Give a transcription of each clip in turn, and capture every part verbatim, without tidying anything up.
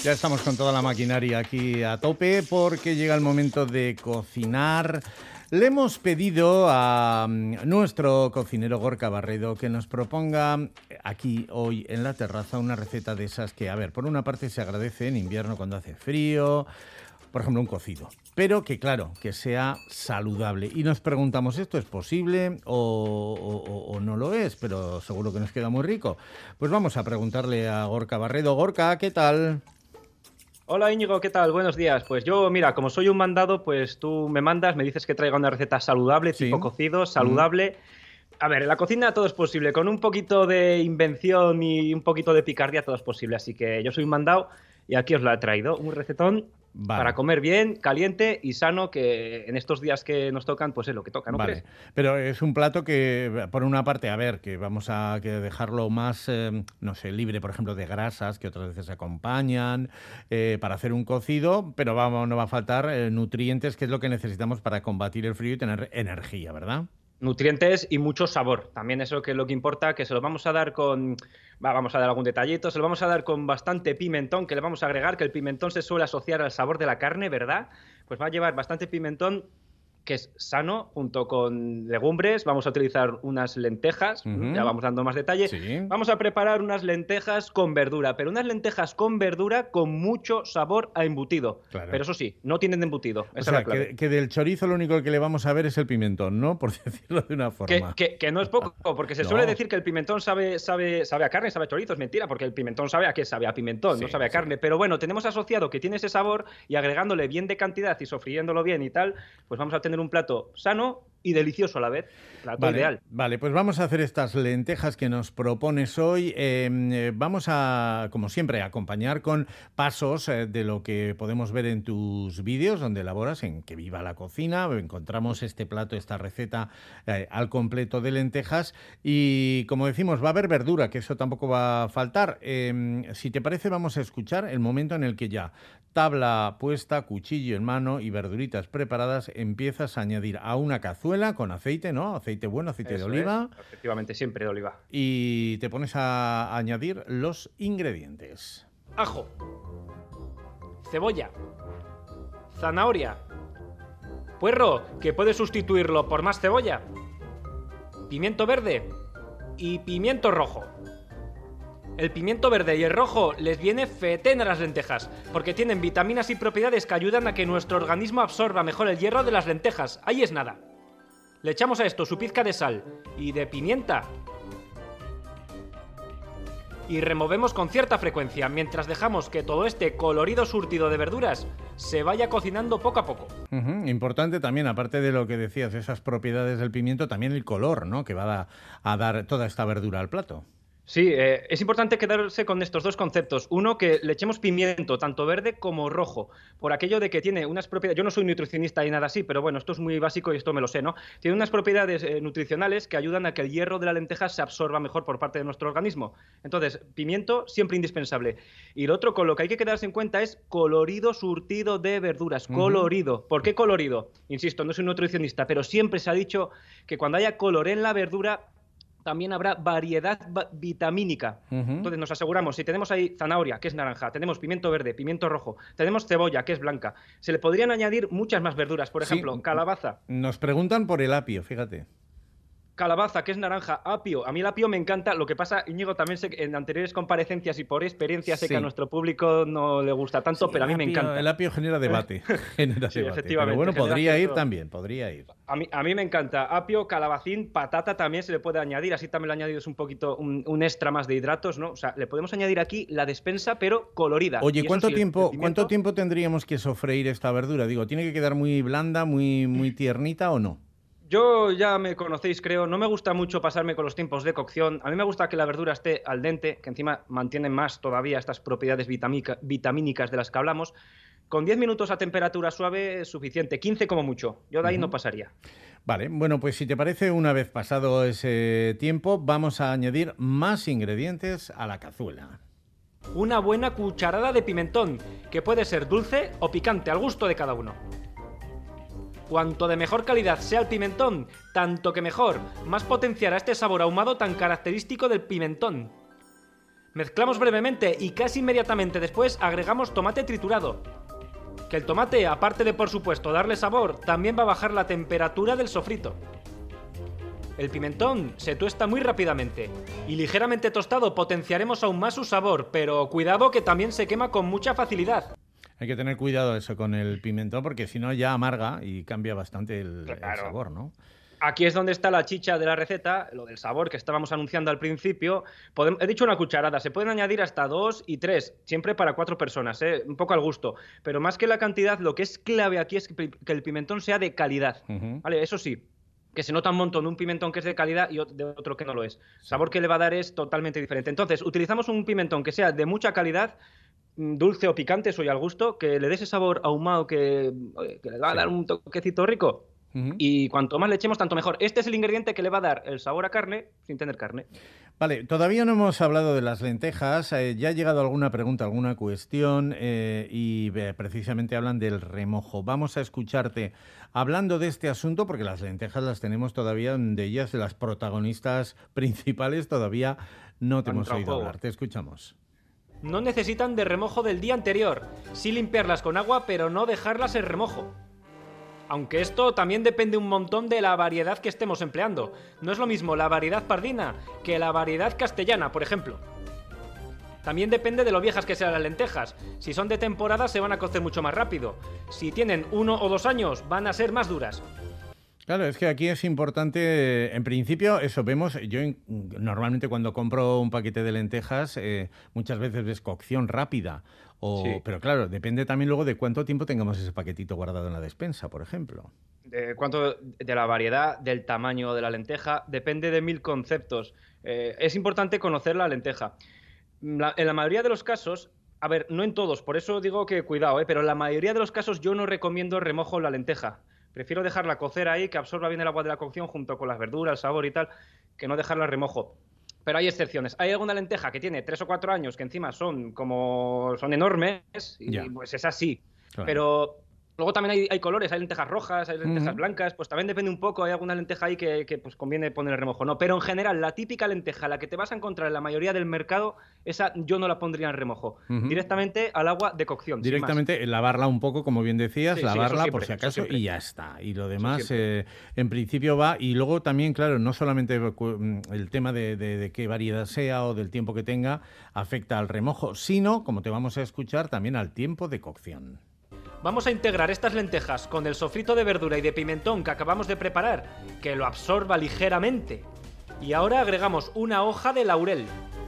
Ya estamos con toda la maquinaria aquí a tope porque llega el momento de cocinar. Le hemos pedido a nuestro cocinero Gorka Barredo que nos proponga aquí hoy en la terraza una receta de esas que, a ver, por una parte se agradece en invierno cuando hace frío, por ejemplo un cocido, pero que claro, que sea saludable. Y nos preguntamos, ¿esto es posible o, o, o no lo es? Pero seguro que nos queda muy rico. Pues vamos a preguntarle a Gorka Barredo. Gorka, ¿qué tal? Hola Íñigo, ¿qué tal? Buenos días. Pues yo, mira, como soy un mandado, pues tú me mandas, me dices que traiga una receta saludable, Sí. tipo cocido, Mm. saludable. A ver, en la cocina todo es posible, con un poquito de invención y un poquito de picardía todo es posible, así que yo soy un mandado y aquí os lo he traído, un recetón para Vale. comer bien, caliente y sano, que en estos días que nos tocan, pues es lo que toca, ¿no Vale, crees? pero es un plato que, por una parte, a ver, que vamos a que dejarlo más, eh, no sé, libre, por ejemplo, de grasas, que otras veces acompañan, eh, para hacer un cocido, pero vamos, no va a faltar eh, nutrientes, que es lo que necesitamos para combatir el frío y tener energía, ¿verdad? Nutrientes y mucho sabor. También eso que es lo que importa, que se lo vamos a dar con... va, vamos a dar algún detallito, se lo vamos a dar con bastante pimentón, que le vamos a agregar, que el pimentón se suele asociar al sabor de la carne, ¿verdad? Pues va a llevar bastante pimentón, que es sano, junto con legumbres. Vamos a utilizar unas lentejas, ya Ujú. vamos dando más detalle. Sí, Vamos a preparar unas lentejas con verdura, pero unas lentejas con verdura con mucho sabor a embutido. Pero claro. eso sí, no tienen embutido, O esa es la sea, clave. que, que del chorizo lo único que le vamos a ver es el pimentón, ¿no? Por decirlo de una Que, forma. que, que no es poco, porque se suele No, decir que el pimentón sabe, sabe, sabe a carne, sabe a chorizo. Es mentira, porque el pimentón sabe a qué sabe, a pimentón, no sí, sabe a sí. carne. Pero bueno, tenemos asociado que tiene ese sabor y agregándole bien de cantidad y sofriéndolo bien y tal, pues vamos a tener un plato sano y delicioso a la vez. Plato Vale, ideal. vale, pues vamos a hacer estas lentejas que nos propones hoy. Eh, eh, vamos a, como siempre, a acompañar con pasos eh, de lo que podemos ver en tus vídeos, donde elaboras en Que Viva la Cocina. Encontramos este plato, esta receta eh, al completo de lentejas. Y como decimos, va a haber verdura, que eso tampoco va a faltar. Eh, si te parece, vamos a escuchar el momento en el que ya, tabla puesta, cuchillo en mano y verduritas preparadas, empiezas a añadir a una cazuela con aceite, ¿no? Aceite bueno, aceite de Eso es, oliva, efectivamente, siempre de oliva. y te pones a añadir los ingredientes. Ajo, cebolla, zanahoria, puerro, que puedes sustituirlo por más cebolla, pimiento verde y pimiento rojo. El pimiento verde y el rojo les viene fetén a las lentejas, porque tienen vitaminas y propiedades que ayudan a que nuestro organismo absorba mejor el hierro de las lentejas. Ahí es nada. Le echamos a esto su pizca de sal y de pimienta y removemos con cierta frecuencia mientras dejamos que todo este colorido surtido de verduras se vaya cocinando poco a poco. Ujú. Importante también, aparte de lo que decías, esas propiedades del pimiento, también el color, ¿no? Que va a, a dar toda esta verdura al plato. Sí, eh, es importante quedarse con estos dos conceptos. Uno, que le echemos pimiento, tanto verde como rojo, por aquello de que tiene unas propiedades... Yo no soy nutricionista y nada así, pero bueno, esto es muy básico y esto me lo sé, ¿no? Tiene unas propiedades eh, nutricionales que ayudan a que el hierro de la lenteja se absorba mejor por parte de nuestro organismo. Entonces, pimiento siempre indispensable. Y lo otro con lo que hay que quedarse en cuenta es colorido surtido de verduras. Ujú. Colorido. ¿Por qué colorido? Insisto, no soy nutricionista, pero siempre se ha dicho que cuando haya color en la verdura también habrá variedad vitamínica. Ujú. Entonces nos aseguramos, si tenemos ahí zanahoria, que es naranja, tenemos pimiento verde, pimiento rojo, tenemos cebolla, que es blanca, se le podrían añadir muñas más verduras, por Sí, ejemplo, calabaza. nos preguntan por el apio, fíjate. Calabaza, que es naranja, apio. A mí el apio me encanta. Lo que pasa, Íñigo, también sé que en anteriores comparecencias y por experiencia sé que a Sí. nuestro público no le gusta tanto, Sí, pero el a mí me apio, el encanta. apio genera debate, genera Sí, debate. Pero efectivamente, bueno, genera podría ir cierto... también, podría ir. A mí, a mí me encanta. Apio, calabacín, patata también se le puede añadir. Así también le añadido un poquito, un, un extra más de hidratos, ¿no? O sea, le podemos añadir aquí la despensa, pero colorida. Oye, Y eso ¿cuánto sí, el, el tiempo, cuánto pimiento... tiempo tendríamos que sofreír esta verdura? Digo, ¿tiene que quedar muy blanda, muy, muy tiernita o no? Yo ya me conocéis, creo. No me gusta mucho pasarme con los tiempos de cocción. A mí me gusta que la verdura esté al dente, que encima mantienen más todavía estas propiedades vitamínica- vitamínicas de las que hablamos. Con diez minutos a temperatura suave es suficiente, quince como mucho. Yo de ahí no Ujú. pasaría. Vale, bueno, pues si te parece, una vez pasado ese tiempo, vamos a añadir más ingredientes a la cazuela. Una buena cucharada de pimentón, que puede ser dulce o picante, al gusto de cada uno. Cuanto de mejor calidad sea el pimentón, tanto que mejor, más potenciará este sabor ahumado tan característico del pimentón. Mezclamos brevemente y casi inmediatamente después agregamos tomate triturado. Que el tomate, aparte de por supuesto darle sabor, también va a bajar la temperatura del sofrito. El pimentón se tuesta muy rápidamente y ligeramente tostado potenciaremos aún más su sabor, pero cuidado que también se quema con mucha facilidad. Hay que tener cuidado eso con el pimentón porque si no ya amarga y cambia bastante el, Claro. el sabor, ¿no? Aquí es donde está la chicha de la receta, lo del sabor que estábamos anunciando al principio. Podem- he dicho una cucharada, se pueden añadir hasta dos y tres, siempre para cuatro personas, ¿eh? Un poco al gusto. Pero más que la cantidad, lo que es clave aquí es que, pi- que el pimentón sea de calidad. Ujú. ¿Vale? Eso sí, que se nota un montón un pimentón que es de calidad y ot- de otro que no lo es. El sabor que le va a dar es totalmente diferente. Entonces, utilizamos un pimentón que sea de mucha calidad, mm, dulce o picante, eso ya al gusto, que le dé ese sabor ahumado que, oye, que le va a Sí. dar un toquecito rico. Ujú. Y cuanto más le echemos, tanto mejor. Este es el ingrediente que le va a dar el sabor a carne sin tener carne. Vale, todavía no hemos hablado de las lentejas. Eh, ya ha llegado alguna pregunta, alguna cuestión eh, y eh, precisamente hablan del remojo. Vamos a escucharte hablando de este asunto porque las lentejas las tenemos todavía, de ellas, de las protagonistas principales, todavía no te Han hemos entrado en oído juego. hablar. Te escuchamos. No necesitan de remojo del día anterior. Sí limpiarlas con agua, pero no dejarlas en remojo. Aunque esto también depende un montón de la variedad que estemos empleando. No es lo mismo la variedad pardina que la variedad castellana, por ejemplo. También depende de lo viejas que sean las lentejas. Si son de temporada se van a cocer mucho más rápido. Si tienen uno o dos años van a ser más duras. Claro, es que aquí es importante, en principio, eso vemos, yo en- normalmente cuando compro un paquete de lentejas, eh, muchas veces ves cocción rápida, o, Sí. pero claro, depende también luego de cuánto tiempo tengamos ese paquetito guardado en la despensa, por ejemplo. De cuánto de la variedad, del tamaño de la lenteja, depende de mil conceptos. Eh, es importante conocer la lenteja. La- en la mayoría de los casos, a ver, no en todos, por eso digo que cuidado, eh, pero en la mayoría de los casos yo no recomiendo remojo en la lenteja. Prefiero dejarla cocer ahí, que absorba bien el agua de la cocción junto con las verduras, el sabor y tal, que no dejarla en remojo. Pero hay excepciones. Hay alguna lenteja que tiene tres o cuatro años que encima son como son enormes y Ya. pues es así. Claro. Pero luego también hay, hay colores, hay lentejas rojas, hay lentejas Ujú. blancas, pues también depende un poco, hay alguna lenteja ahí que, que, pues conviene poner en remojo, ¿no? Pero en general, la típica lenteja, la que te vas a encontrar en la mayoría del mercado, esa yo no la pondría en remojo. Ujú. Directamente al agua de cocción. sin más. Directamente lavarla un poco, como bien decías, Sí, sí, eso lavarla siempre, por si eso acaso siempre. y ya está. Y lo demás, siempre. eh, en principio va. Y luego también, claro, no solamente cu- el tema de, de- de qué variedad sea o del tiempo que tenga afecta al remojo, sino, como te vamos a escuchar, también al tiempo de cocción. Vamos a integrar estas lentejas con el sofrito de verdura y de pimentón que acabamos de preparar, que lo absorba ligeramente. Y ahora agregamos una hoja de laurel.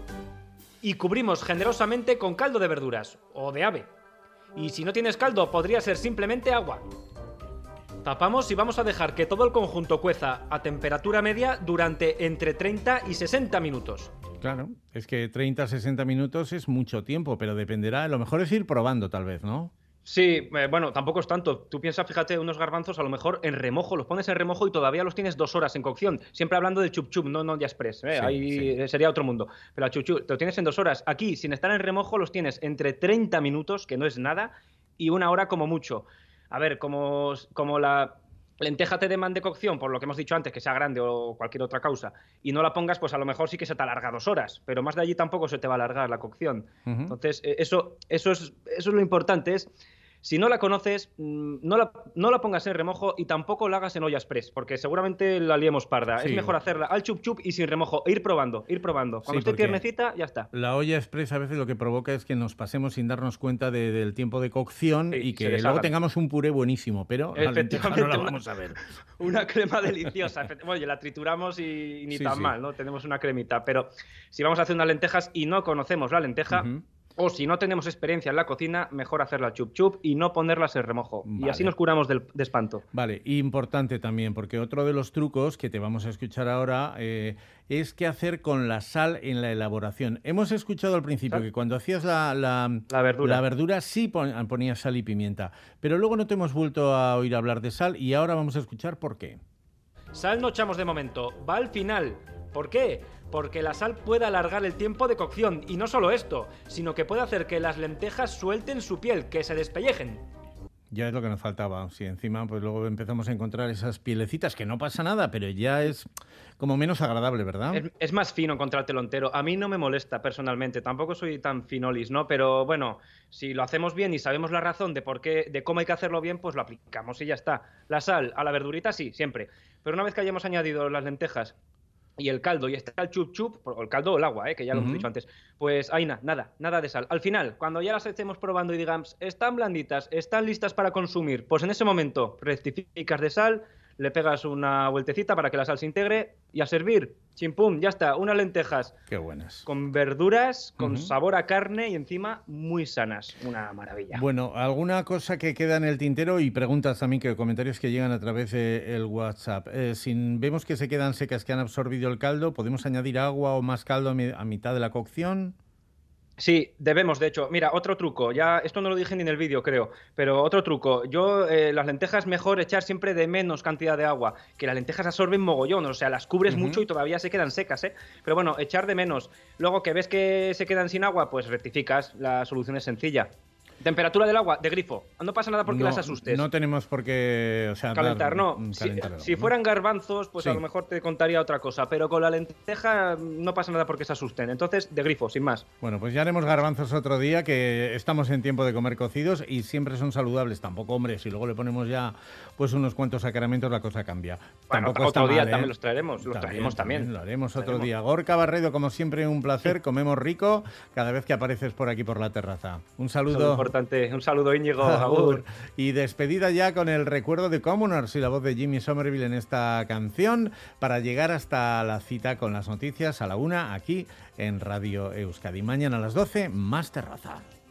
Y cubrimos generosamente con caldo de verduras, o de ave. Y si no tienes caldo, podría ser simplemente agua. Tapamos y vamos a dejar que todo el conjunto cueza a temperatura media durante entre treinta y sesenta minutos. Claro, es que treinta a sesenta minutos es mucho tiempo, pero dependerá, lo mejor es ir probando tal vez, ¿no? Sí, eh, bueno, tampoco es tanto. Tú piensas, fíjate, unos garbanzos a lo mejor en remojo, los pones en remojo y todavía los tienes dos horas en cocción. Siempre hablando de chup chup, no, no de express. ¿eh? Sí, Ahí sí. eh, sería otro mundo. Pero a chup chup, te lo tienes en dos horas. Aquí, sin estar en remojo, los tienes entre treinta minutos, que no es nada, y una hora como mucho. A ver, como, como la lenteja te demande cocción, por lo que hemos dicho antes, que sea grande o cualquier otra causa, y no la pongas, pues a lo mejor sí que se te alarga dos horas, pero más de allí tampoco se te va a alargar la cocción. Ujú. Entonces, eh, eso, eso, es, eso es lo importante, es si no la conoces, mm, no la, no la pongas en remojo y tampoco la hagas en olla express, porque seguramente la liemos parda. Sí. Es mejor hacerla al chup chup y sin remojo, e ir probando, ir probando. Cuando Sí, esté porque tiernecita, ya está. La olla express a veces lo que provoca es que nos pasemos sin darnos cuenta de- del tiempo de cocción Sí, y se que deshagan. luego tengamos un puré buenísimo, pero la lenteja no la Efectivamente, vamos a ver. Una crema deliciosa. Efect- Oye, la trituramos y, y ni Sí, tan sí. mal, ¿no? Tenemos una cremita. Pero si vamos a hacer unas lentejas y no conocemos la lenteja, Ujú. o si no tenemos experiencia en la cocina, mejor hacerla chup chup y no ponerlas en remojo. Vale. Y así nos curamos del, de espanto. Vale, importante también, porque otro de los trucos que te vamos a escuchar ahora eh, es qué hacer con la sal en la elaboración. Hemos escuchado al principio ¿Sal? que cuando hacías la, la, La verdura. la verdura sí pon- ponías sal y pimienta, pero luego no te hemos vuelto a oír hablar de sal y ahora vamos a escuchar por qué. Sal no echamos de momento, va al final. ¿Por qué? Porque la sal puede alargar el tiempo de cocción, y no solo esto, sino que puede hacer que las lentejas suelten su piel, que se despellejen. Ya es lo que nos faltaba. Si encima, pues luego empezamos a encontrar esas pielecitas, que no pasa nada, pero ya es como menos agradable, ¿verdad? Es, es más fino encontrártelo entero. A mí no me molesta personalmente, tampoco soy tan finolis, ¿no? Pero bueno, si lo hacemos bien y sabemos la razón de por qué, de cómo hay que hacerlo bien, pues lo aplicamos y ya está. La sal a la verdurita sí, siempre. Pero una vez que hayamos añadido las lentejas y el caldo y está el chup chup, o el caldo o el agua, ¿eh? Que ya lo uh-huh. hemos dicho antes, pues ahí nada, nada, nada de sal. Al final, cuando ya las estemos probando y digamos, están blanditas, están listas para consumir, pues en ese momento rectificas de sal, le pegas una vueltecita para que la sal se integre y a servir, chimpum, ya está, unas lentejas. Qué buenas. Con verduras, con uh-huh. sabor a carne y encima muy sanas. Una maravilla. Bueno, ¿alguna cosa que queda en el tintero? Y preguntas también, que comentarios que llegan a través del WhatsApp. Eh, si vemos que se quedan secas, que han absorbido el caldo, ¿podemos añadir agua o más caldo a, mi, a mitad de la cocción? Sí, debemos, de hecho. Mira, otro truco, ya esto no lo dije ni en el vídeo, creo, pero otro truco. Yo, eh, las lentejas mejor echar siempre de menos cantidad de agua, que las lentejas absorben mogollón, o sea, las cubres uh-huh. mucho y todavía se quedan secas, ¿eh? Pero bueno, echar de menos. Luego que ves que se quedan sin agua, pues rectificas, la solución es sencilla. Temperatura del agua, de grifo. No pasa nada porque no, las asustes. No tenemos por qué... O sea, calentar, dar, no. calentar si, el si fueran garbanzos, pues sí. a lo mejor te contaría otra cosa. Pero con la lenteja no pasa nada porque se asusten. Entonces, de grifo, sin más. Bueno, pues ya haremos garbanzos otro día, que estamos en tiempo de comer cocidos y siempre son saludables. Tampoco, hombre, si luego le ponemos ya pues unos cuantos sacramentos, la cosa cambia. Bueno, Tampoco otro día mal, ¿eh? también los traeremos. Los también, traeremos también. también. Lo haremos otro traeremos. día. Gorka Barredo, como siempre, un placer. Comemos rico cada vez que apareces por aquí por la terraza. Un saludo. Eso es importante. Un saludo, Íñigo. Agur. Y despedida ya con el recuerdo de Commoners y la voz de Jimmy Somerville en esta canción, para llegar hasta la cita con las noticias a la una aquí en Radio Euskadi. Mañana a las doce, más terraza.